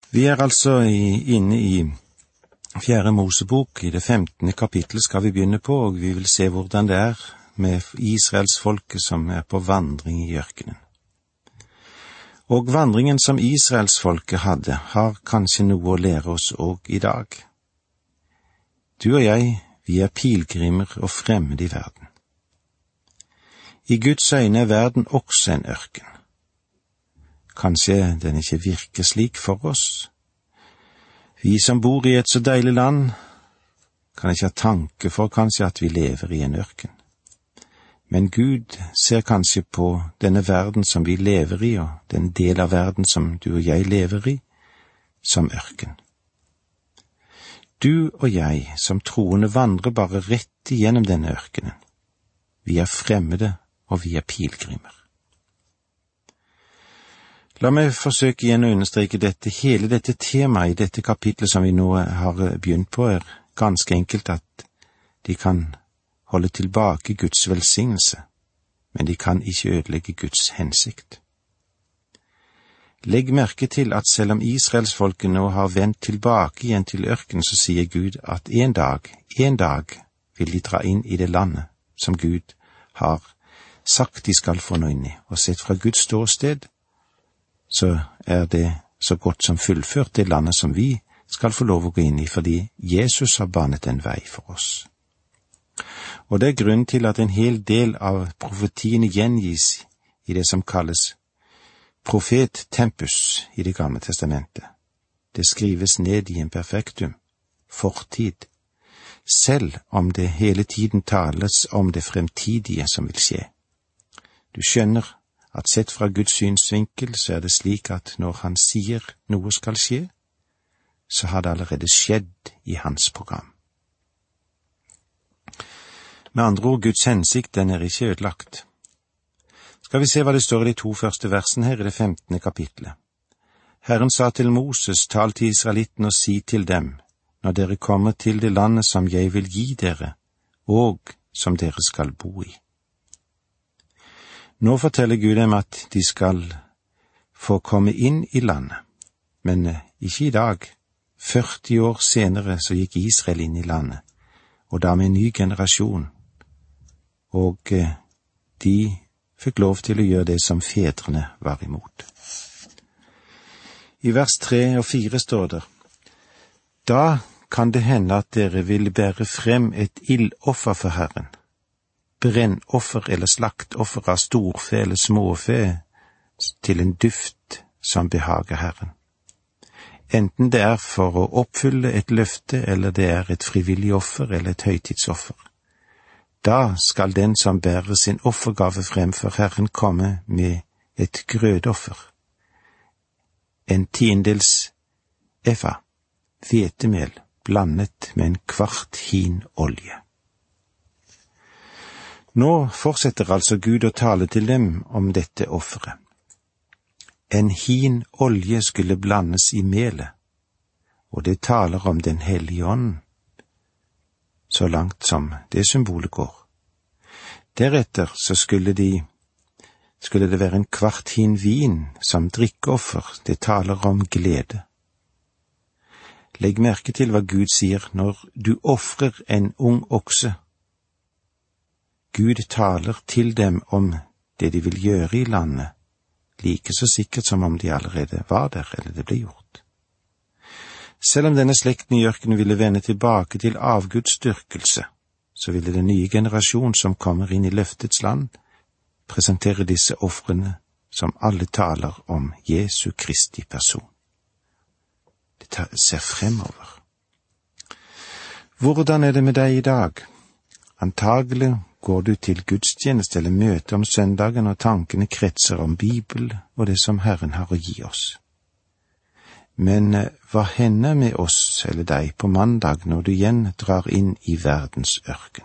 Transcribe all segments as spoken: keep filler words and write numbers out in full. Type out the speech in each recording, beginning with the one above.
Vi er altså i, inne i fjerde Mosebok. I det femtende kapittel skal vi begynne på, og vi vil se hvordan det er med Israels folke som er på vandring i ørkenen. Og vandringen som Israels folke hadde, har kanskje noe å lære oss også i dag. Du og jeg, vi er pilgrimer og fremmede i verden. I Guds øyne er verden også en ørken. Kanskje den ikke virker slik for oss. Vi som bor i et så deilig land, kan ikke ha tanke for kanskje at vi lever i en ørken. Men Gud ser kanskje på denne verden som vi lever i, og den del av verden som du og jeg lever i, som ørken. Du og jeg som troende vandrer bare rett igjennom denne ørkenen. Vi er fremmede, og vi er pilgrimer. La meg forsøke igjen å understreke dette. Hele dette temaet i dette kapitlet som vi nå har begynt på, er ganske enkelt at de kan holde tilbake Guds velsignelse, men de kan ikke ødelegge Guds hensikt. Legg merke til at selv om Israelsfolket nå har vendt tilbake igjen til ørkenen, så sier Gud at en dag, en dag vil de dra inn i det landet som Gud har sagt de skal få nå inn i, og sett fra Guds ståsted, så er det så godt som fullført det landet som vi skal få lov å gå inn i, fordi Jesus har banet en vei for oss. Og det er grunnen til at en hel del av profetiene gjengis i det som kalles profet tempus i det gamle testamentet. Det skrives ned i en perfektum, fortid, selv om det hele tiden tales om det fremtidige som vil skje. Du skjønner at sett fra Guds synsvinkel så er det slik at når han sier noe skal skje, så har det allerede skjedd i hans program. Med andre ord, Guds hensikt, den er ikke ødelagt. Skal vi se hva det står i de to første versene her i det femtende kapitlet. Herren sa til Moses, tal til Israelitten og si til dem, når dere kommer til det landet som jeg vil gi dere, og som dere skal bo i. Nå forteller Gud dem at de skal få komme inn i landet, men ikke i dag. førti år senere så gikk Israel inn i landet, og da med en ny generasjon, og de fikk lov til å gjøre det som fedrene var imot. I vers tre og fire står det, da kan det hende at dere vil bære frem et ildoffer for Herren, brennoffer eller slaktoffer av storfe eller småfe til en duft som behager Herren. Enten det er for å oppfylle et løfte, eller det er et frivillig offer eller et høytidsoffer. Da skal den som bærer sin offergave frem for Herren komme med et grødoffer, en tiendels efa, hvetemel blandet med en kvart hin olje. Nå fortsetter altså Gud å tale til dem om dette offeret. En hin olje skulle blandes i melet, og det taler om den hellige ånd, så langt som det symbolet går. Deretter så skulle, de, skulle det være en kvart hin vin som drikkeoffer, det taler om glede. Legg merke til hva Gud sier når du offrer en ung okse. Gud taler til dem om det de vil gjøre i landet, like så sikkert som om de allerede var der, eller det ble gjort. Selv om denne slekten i ørkenen ville vende tilbake til avgudsdyrkelse, så ville den nye generasjon som kommer inn i løftets land, presentere disse ofrene som alle taler om Jesu Kristi person. Det ser fremover. Hvordan er det med deg i dag? Antagelig går du til gudstjeneste eller møte om søndagen, og tankene kretser om Bibel og det som Herren har å gi oss. Men hva hender med oss eller deg på mandag når du igjen drar inn i verdens ørken?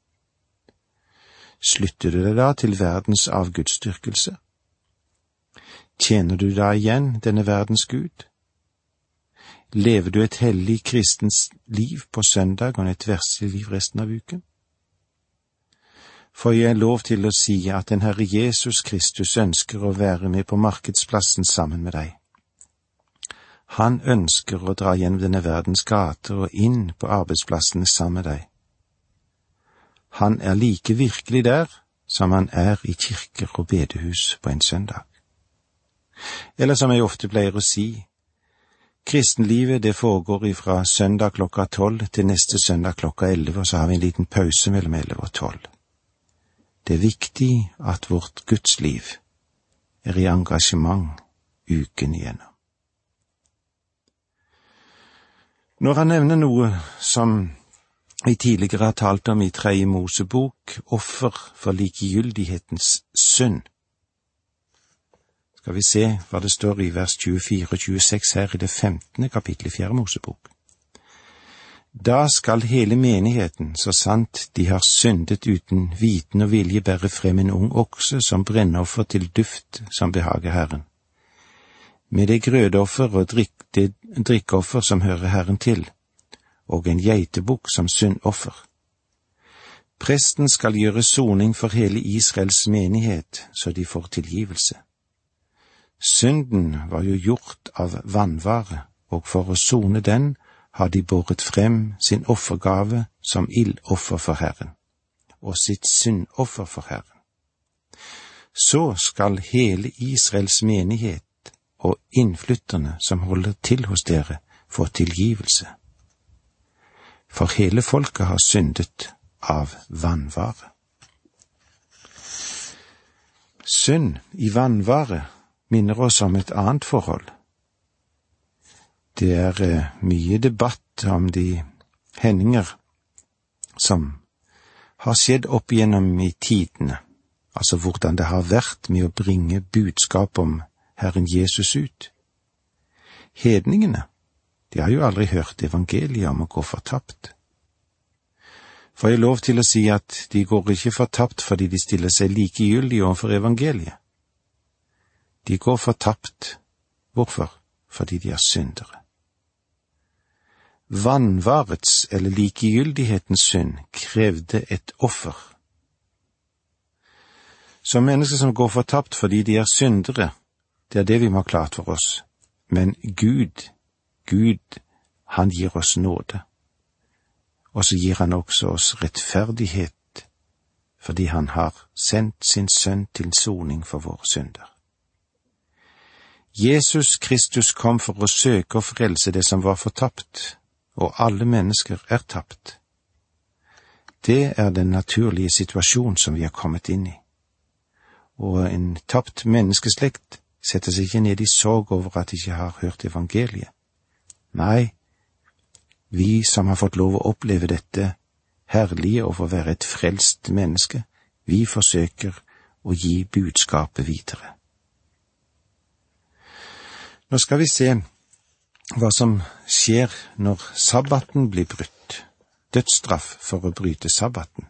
Slutter du deg da til verdens avgudsdyrkelse? Tjener du da igjen denne verdens Gud? Lever du et hellig kristens liv på søndag og et verslig liv resten av uken? Får jeg lov til å si at den Herre Jesus Kristus ønsker å være med på markedsplassen sammen med deg. Han ønsker å dra gjennom denne verdens gater og inn på arbeidsplassene sammen med deg. Han er like virkelig der som han er i kirker og bedehus på en søndag. Eller som jeg ofte pleier å si, kristenlivet det foregår ifra søndag klokka tolv til neste søndag klokka elleve, og så har vi en liten pause mellom elleve og tolv. Det er viktig at vårt gudsliv er i engasjement uken igjennom. Når han nevner noe som vi tidligere har talt om i tredje Mosebok, offer for likegyldighetens synd, skal vi se hva det står i vers tjuefire og tjueseks her i det femtende kapittel i fjerde Mosebok. Da skal hele menigheten, så sant de har syndet uten viten og vilje, bære frem en ung okse som brennoffer til duft som behager Herren, med det grødoffer og drikk, det drikkoffer som hører Herren til, og en geitebukk som syndoffer. Presten skal gjøre soning for hele Israels menighet, så de får tilgivelse. Synden var jo gjort av vannvare, og for å sone den har de båret frem sin offergave som ildoffer for Herren, og sitt syndoffer for Herren. Så skal hele Israels menighet og innflytterne som holder til hos dere, få tilgivelse. For hele folket har syndet av vannvare. Synd i vannvare minner oss om et annet forhold. Det er eh, mye debatt om de hendinger som har skjedd opp igjennom i tidene, altså hvordan det har vært med å bringe budskap om Herren Jesus ut. Hedningene, de har jo aldri hørt evangeliet om å gå fortapt. Får jeg lov til å si at de går ikke fortapt fordi de stiller seg likegyldige overfor evangeliet. De går fortapt. Hvorfor? Fordi de er syndere. Vannvarets eller likegyldighetens synd krevde et offer. Som mennesker som går fortapt fordi de er syndere, det er det vi må ha klart for oss. Men Gud, Gud, han gir oss nåde. Og så gir han også oss rettferdighet, fordi han har sendt sin sønn til soning for våre synder. Jesus Kristus kom for å søke og frelse det som var fortapt, og alle mennesker er tapt. Det er den naturlige situasjon som vi har kommet inn i. Og en tapt menneskeslekt setter seg ikke ned i sorg over at de ikke har hørt evangeliet. Nei, vi som har fått lov å oppleve dette herlige over å være et frelst menneske, vi forsøker å gi budskapet videre. Nå skal vi se hva som skjer når sabbaten blir brutt. Dødsstraff for å bryte sabbaten.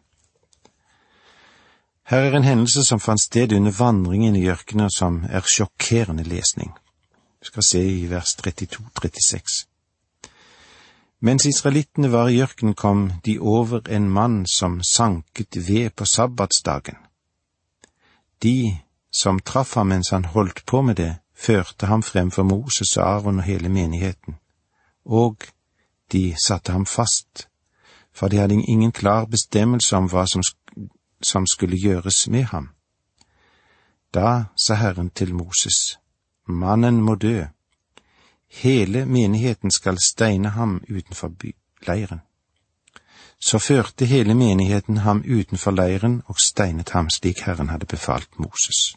Her er en hendelse som fant sted under vandringen i ørkenen som er sjokkerende lesning. Vi skal se i vers trettito til trettiseks. Mens israelittene var i ørkenen, kom de over en mann som sanket ved på sabbatsdagen. De som traff ham mens han holdt på med det, førte ham frem for Moses og Aron og hele menigheten, og de satte ham fast, for de hadde ingen klar bestemmelse om hva som, som skulle gjøres med ham. Da sa Herren til Moses, mannen må dø. Hele menigheten skal steine ham utenfor leiren. Så førte hele menigheten ham utenfor leiren og steinet ham slik Herren hadde befalt Moses.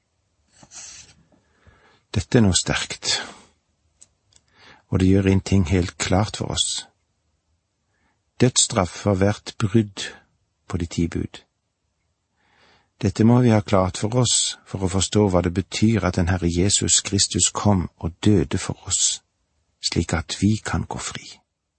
Dette er noe sterkt, og det gjør en ting helt klart for oss. Dødsstraff har vært brudd på de ti bud. Dette må vi ha klart for oss for å forstå hva det betyr at den Herre Jesus Kristus kom og døde for oss, slik at vi kan gå fri.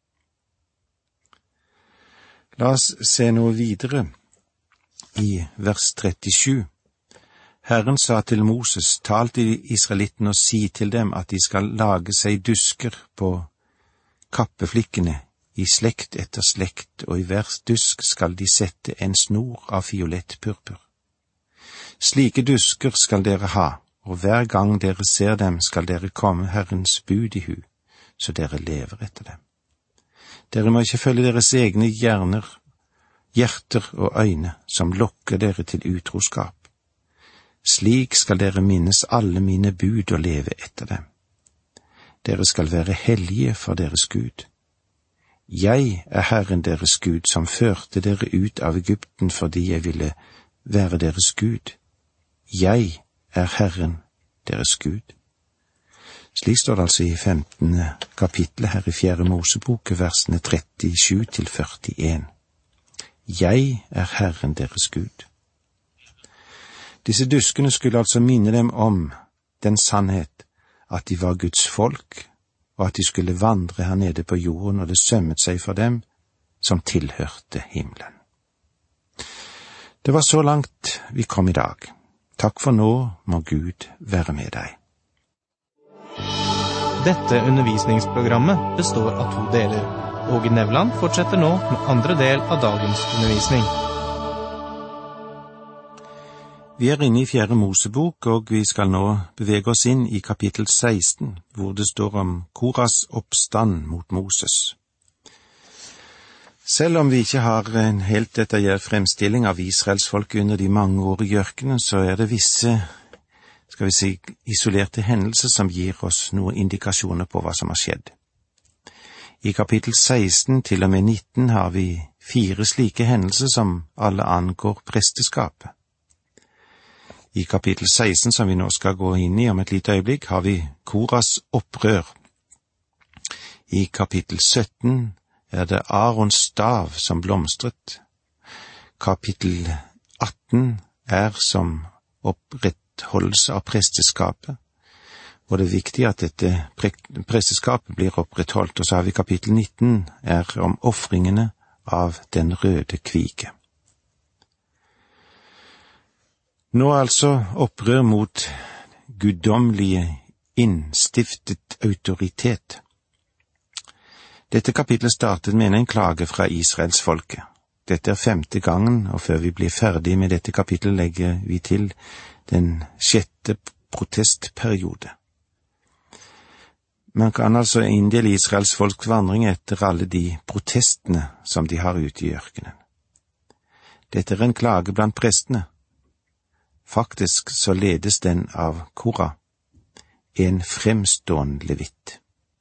La oss se noe videre i vers trettisju. Herren sa til Moses, tal til israelittene og si til dem at de skal lage seg dusker på kappeflikkene i slekt etter slekt, og i hver dusk skal de sette en snor av fiolett purpur. Slike dusker skal dere ha, og hver gang dere ser dem skal dere komme Herrens bud i hu, så dere lever etter dem. Dere må ikke følge deres egne hjerner, hjerter og øyne, som lokker dere til utroskap. Slik skal dere minnes alle mine bud og leve etter dem. Dere skal være hellige for deres Gud. Jeg er Herren deres Gud, som førte dere ut av Egypten fordi jeg ville være deres Gud. Jeg er Herren deres Gud. Slik står det altså i femtende kapitlet her i fjerde Mosebok, versene trettisju til førtien. Jeg er Herren deres Gud. Disse duskene skulle altså minne dem om den sannhet at de var Guds folk, og at de skulle vandre her nede på jorden, og det sømmet seg for dem som tilhørte himmelen. Det var så langt vi kom i dag. Takk for nå, må Gud være med deg. Dette undervisningsprogrammet består av to deler. Åge Nevland fortsetter nå med andre del av dagens undervisning. Vi er inne i fjerde Mosebok, og vi skal nå bevege oss inn i kapittel seksten, hvor det står om Koras oppstand mot Moses. Selv om vi ikke har en helt detaljert fremstilling av Israelsfolk under de mange år i ørkenen, så er det visse, skal vi si, isolerte hendelser som gir oss noen indikasjoner på hva som har skjedd. I kapittel seksten til og med nitten har vi fire slike hendelser som alle angår presteskapet. I kapittel seksten, som vi nå skal gå inn i om et lite øyeblikk, har vi Koras opprør. I kapittel sytten er det Arons stav som blomstret. Kapittel atten er som opprettholdelse av presteskapet, og det er viktig at dette presteskapet blir opprettholdt. Og så har vi kapittel nitten er om ofringene av den røde kvige. Nå altså opprør mot guddommelige innstiftet autoritet. Dette kapitlet startet med en klage fra Israels folke. Dette er femte gangen, og før vi blir ferdig med dette kapitlet legger vi til den sjette protestperiode. Man kan altså inndele Israels folks vandring etter alle de protestene som de har ute i ørkenen. Dette er en klage blant prestene. Faktisk så ledes den av Kora, en fremstående levitt.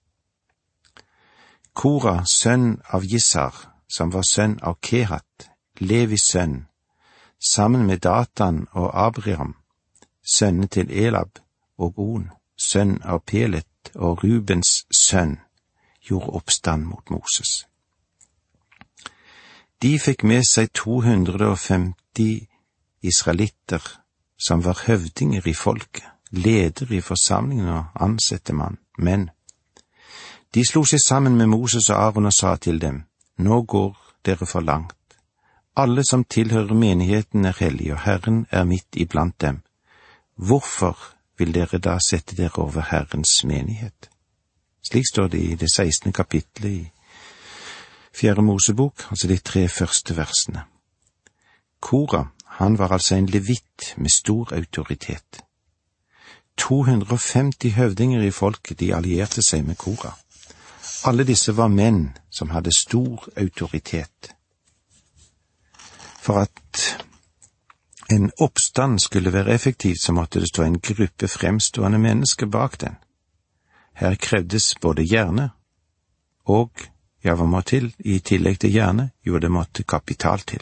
Kora, sønn av Jissar, som var sønn av Kehat, Levis sønn, sammen med Datan og Abriam, sønne til Elab og On, sønn av Pelet og Rubens sønn, gjorde oppstand mot Moses. De fikk med seg to hundre og femti israelitter, som var høvdinger i folket, leder i forsamlingen og ansette mann, men de slo seg sammen med Moses og Aaron og sa til dem, nå går dere for langt. Alle som tilhører menigheten er hellige, og Herren er midt iblant dem. Hvorfor vil dere da sette dere over Herrens menighet? Slik står det i det sekstende kapitlet i fjerde Mosebok, altså de tre første versene. Kora, han var altså en levitt med stor autoritet. to hundre og femti høvdinger i folket, de allierte seg med Kora. Alle disse var menn som hadde stor autoritet. For at en oppstand skulle være effektivt, så måtte det stå en gruppe fremstående mennesker bak den. Her krevdes både hjerne og, ja, hva må til, i tillegg til hjerne, jo, det måtte kapital til.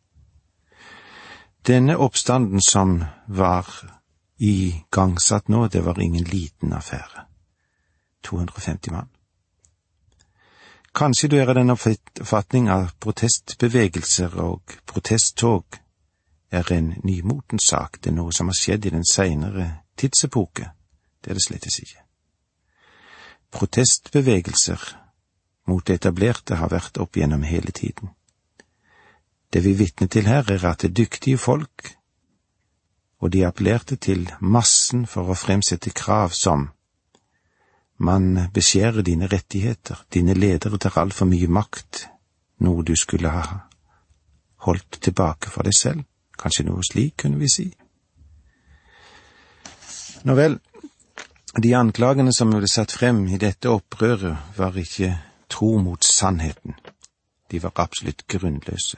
Denne oppstanden som var igangsatt nå, det var ingen liten affære. to hundre og femti mann. Kanskje du er av den oppfatning at protestbevegelser og protesttog er en nymoten sak, det er noe som har skjedd i den senere tidsepoke. Det er det slettes ikke. Protestbevegelser mot det etablerte har vært opp gjennom hele tiden. Det vi vitner til her er at det er dyktige folk, og de appellerte til massen for å fremsette krav som man beskjærer dine rettigheter, dine ledere tar alt for mye makt, noe du skulle ha holdt tilbake for deg selv. Kanskje noe slik, kunne vi si. Nå vel, De anklagene som ble satt frem i dette opprøret, var ikke tro mot sannheten. De var absolutt grunnløse.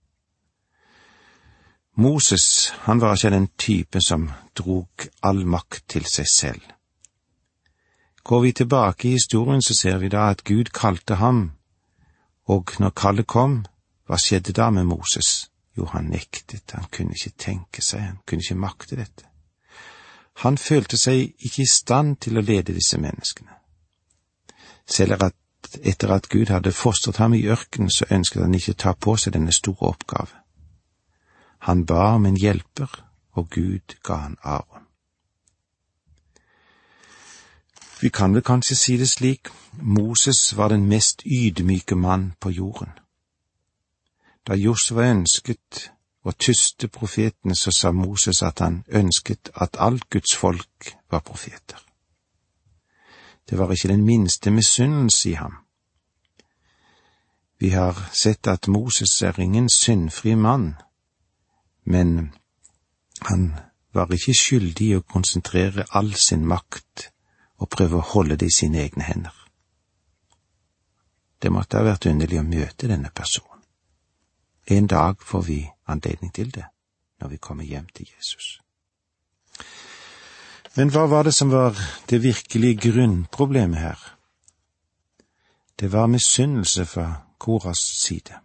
Moses, han var ikke den type som drog all makt til seg selv. Går vi tilbake i historien, så ser vi da at Gud kalte ham, og når kallet kom, hva skjedde da med Moses? Jo, han nektet, han kunne ikke tenke seg, han kunne ikke makte dette. Han følte seg ikke i stand til å lede disse menneskene. Selv at etter at Gud hadde fostret ham i ørkenen, så ønsket han ikke ta på seg denne store oppgave. Han ba om en hjelper, og Gud ga han Aaron. Vi kan vel kanskje si det slik, Moses var den mest ydmyke mann på jorden. Da Josua ønsket å tyste profetene, så sa Moses at han ønsket at alt Guds folk var profeter. Det var ikke den minste misunnelse i ham. Vi har sett at Moses er ingen syndfri mann, men han var ikke skyldig i å konsentrere all sin makt og prøve å holde det i sine egne hender. Det måtte ha vært underlig å møte denne personen. En dag får vi anledning til det, når vi kommer hjem til Jesus. Men hva var det som var det virkelige grunnproblemet her? Det var misunnelse fra Koras side.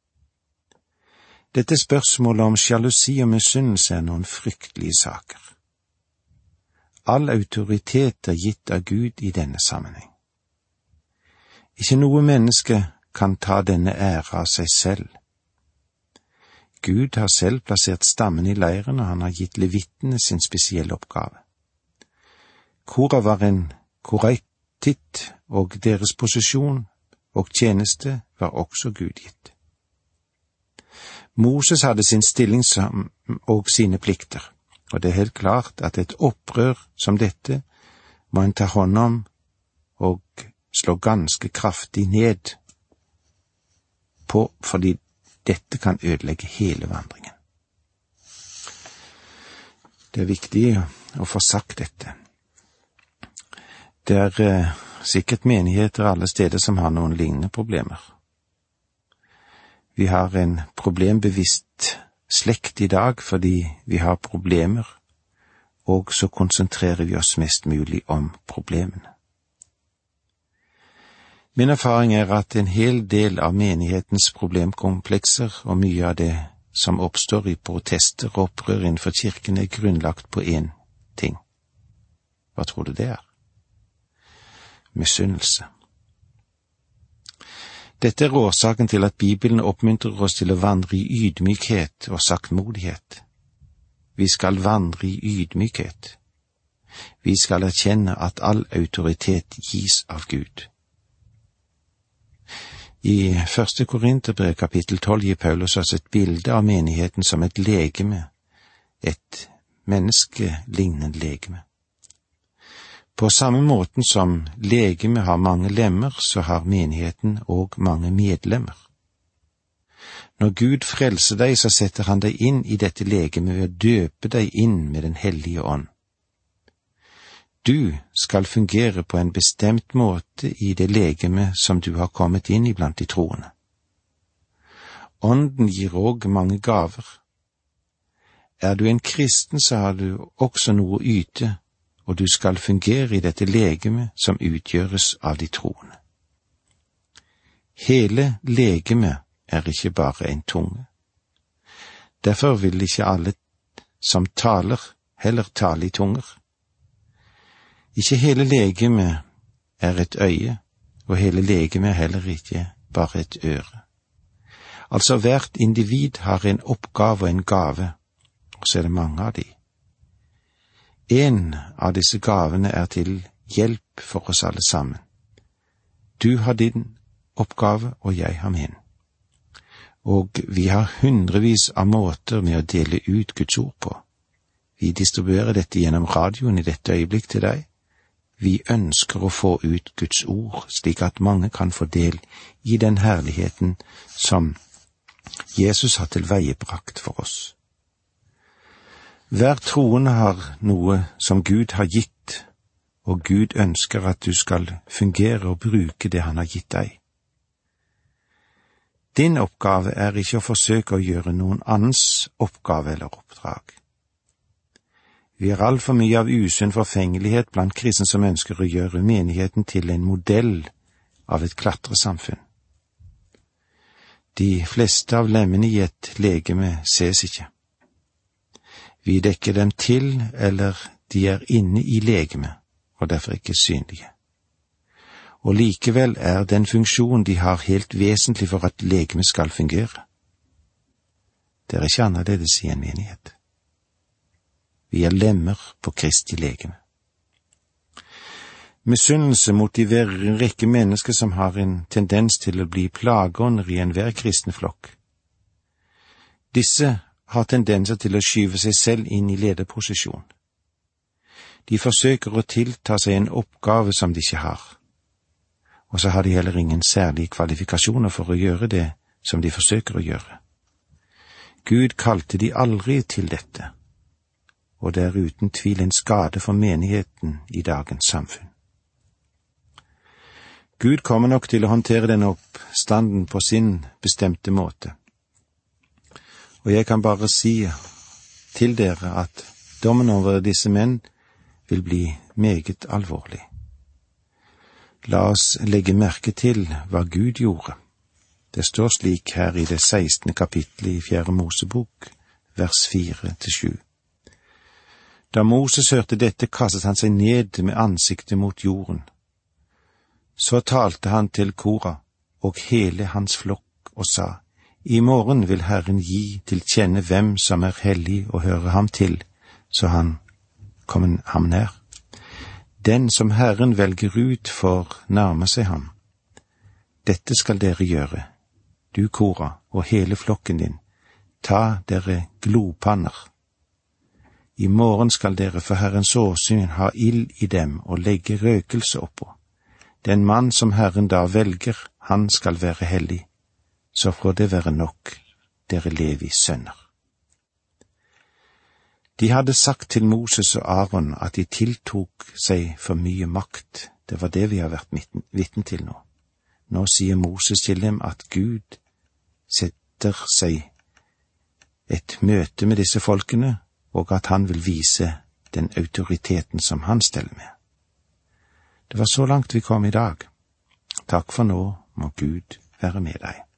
Dette spørsmålet om sjalusi og misunnelse er noen fryktelige saker. All autoritet er gitt av Gud i denne sammenheng. Ikke noe menneske kan ta denne ære av seg selv. Gud har selv plassert stammen i leiren, og han har gitt levittene sin spesielle oppgave. Kora var en koraitit, og deres posisjon og tjeneste var også Gud gitt. Moses hadde sin stilling og sine plikter, og det er helt klart at et opprør som dette må en ta hånd om og slå ganske kraftig ned på, fordi dette kan ødelegge hele vandringen. Det er viktig å få sagt dette. Det er eh, sikkert menigheter alle steder som har noen lignende problemer. Vi har en problembevisst slekt i dag fordi vi har problemer, og så konsentrerer vi oss mest mulig om problemene. Min erfaring er at en hel del av menighetens problemkomplekser og mye av det som oppstår i protester og opprør innenfor kirken er grunnlagt på én ting. Hva tror du det er? Misunnelse. Dette er årsaken til at Bibelen oppmuntrer oss til å vandre i ydmykhet og saktmodighet. Vi skal vandre i ydmykhet. Vi skal erkjenne at all autoritet gis av Gud. I første Korinterbrev kapittel tolv gir Paulus oss et bilde av menigheten som et legeme, et menneskelignende legeme. På samme måten som legeme har mange lemmer, så har menigheten og mange medlemmer. Når Gud frelser deg, så setter han deg inn i dette legeme ved å døpe deg inn med den hellige ånd. Du skal fungere på en bestemt måte i det legeme som du har kommet inn i blant de troende. Ånden gir også mange gaver. Er du en kristen, så har du også noe å yte, og du skal fungere i dette legeme som utgjøres av de troende. Hele legeme er ikke bare en tunge. Derfor vil ikke alle som taler heller tale i tunger. Ikke hele legeme er et øye, og hele legeme er heller ikke bare et øre. Altså hvert individ har en oppgave og en gave, og så er det mange av de. En av disse gavene er til hjelp for oss alle sammen. Du har din oppgave, og jeg har min. Og vi har hundrevis av måter med å dele ut Guds ord på. Vi distribuerer dette gjennom radioen i dette øyeblikk til deg. Vi ønsker å få ut Guds ord, slik at mange kan få del i den herligheten som Jesus har tilveiebrakt for oss. Hver troende har noe som Gud har gitt, og Gud ønsker at du skal fungere og bruke det han har gitt deg. Din oppgave er ikke å forsøke å gjøre noen annens oppgave eller oppdrag. Vi har altfor mye av usunn forfengelighet blant kristne som ønsker å gjøre menigheten til en modell av et klatresamfunn. De fleste av lemmene i et legeme ses ikke. Vi dekker dem til, eller de er inne i legemet, og derfor ikke synlige. Og likevel er den funksjon de har helt vesentlig for at legemet skal fungere. Det er ikke annerledes i en menighet. Vi er lemmer på Kristi legeme. Misunnelse motiverer en rekke mennesker som har en tendens til å bli plageånder i enhver kristen flokk. Disse har tendenser til å skyve seg selv inn i lederposisjon. De forsøker å tilta seg en oppgave som de ikke har, og så har de heller ingen særlige kvalifikasjoner for å gjøre det som de forsøker å gjøre. Gud kalte de aldri til dette, og det er uten tvil en skade for menigheten i dagens samfunn. Gud kommer nok til å håndtere denne oppstanden på sin bestemte måte. Og jeg kan bare si til dere at dommen over disse menn vil bli meget alvorlig. La oss legge merke til hva Gud gjorde. Det står slik her i det sekstende kapittelet i fjerde Mosebok, vers fire til sju. Da Moses hørte dette, kastet han seg ned med ansiktet mot jorden. Så talte han til Kora og hele hans flokk og sa, I morgen vil Herren gi til kjenne hvem som er hellig og høre ham til, så han kommer ham nær. Den som Herren velger ut for nærme seg ham. Dette skal dere gjøre, du Kora og hele flokken din, ta dere glopanner. I morgen skal dere for Herrens åsyn ha ild i dem og legge røkelse oppå. Den mann som Herren da velger, han skal være hellig, så får det være nok, dere Levi sønner. De hadde sagt til Moses og Aaron at de tiltok seg for mye makt. Det var det vi har vært vitne til nå. Nå sier Moses til dem at Gud setter seg et møte med disse folkene, og at han vil vise den autoriteten som han steller med. Det var så langt vi kom i dag. Takk for nå, må Gud være med deg.